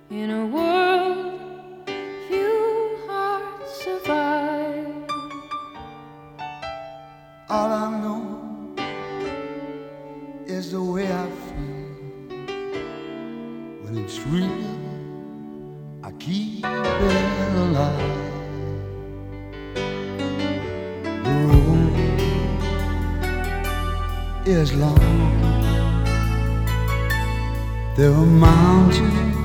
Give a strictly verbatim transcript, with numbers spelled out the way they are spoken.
In a world few hearts survive. All I know is the way I feel. When it's real, I keep it alive. The road is long. There are mountains